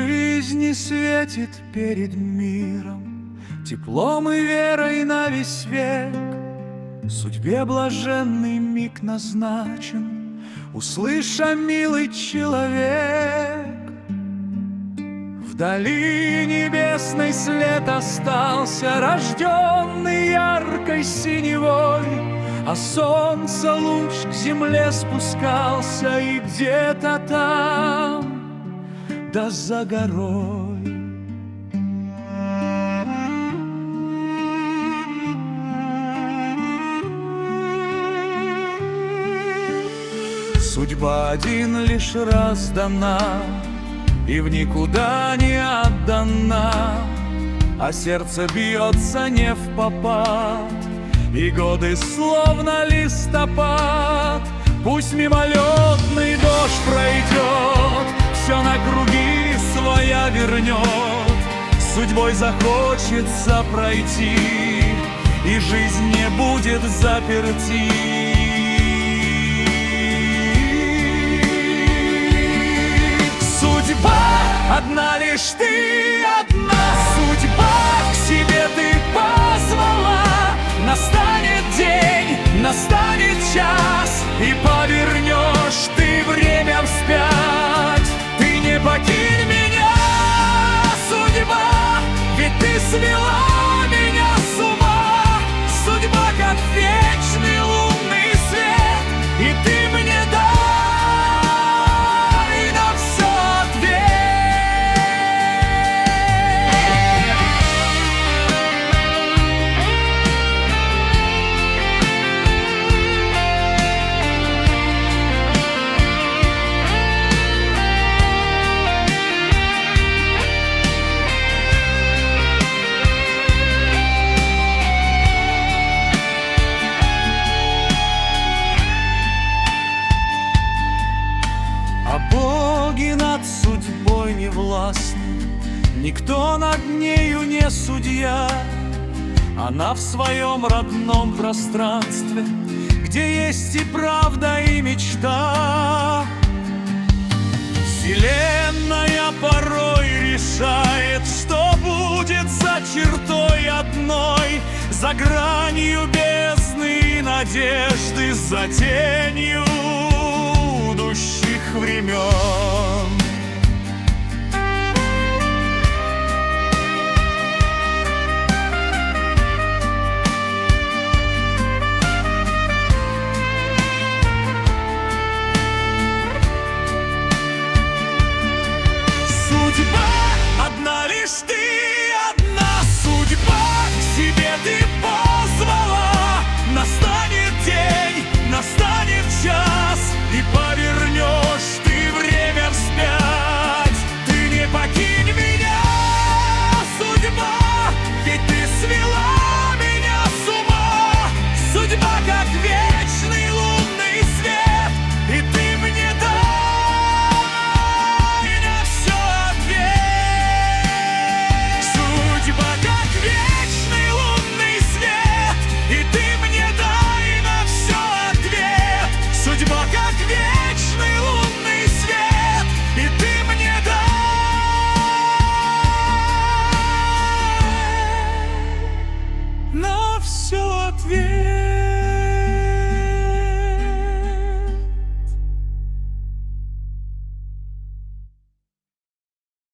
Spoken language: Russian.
жизни светит перед миром теплом и верой на весь век. Судьбе блаженный миг назначен, услыша, милый человек. Вдали небесный след остался, рожденный яркой синевой, а солнце луч к земле спускался, и где-то там, да за горой. Судьба один лишь раз дана и в никуда не отдана, а сердце бьется не впопад, и годы словно листопад. Пусть мимолетный дождь пройдет, все на круги своя вернет. Судьбой захочется пройти, и жизнь не будет заперти. Судьба одна лишь ты одна, судьба к себе ты позвала. Настанет день, настанет час, и повернешь ты время вспять. Ты не покинь меня, судьба, ведь ты свела меня с ума. Судьба как вечный лунный свет, и ты мне дай на все ответ. Боги над судьбой не властны, никто над нею не судья. Она в своем родном пространстве, где есть и правда, и мечта. Вселенная порой решает, что будет за чертой одной, за гранью бездны и надежды, за тенью будущих времен. Судьба одна лишь ты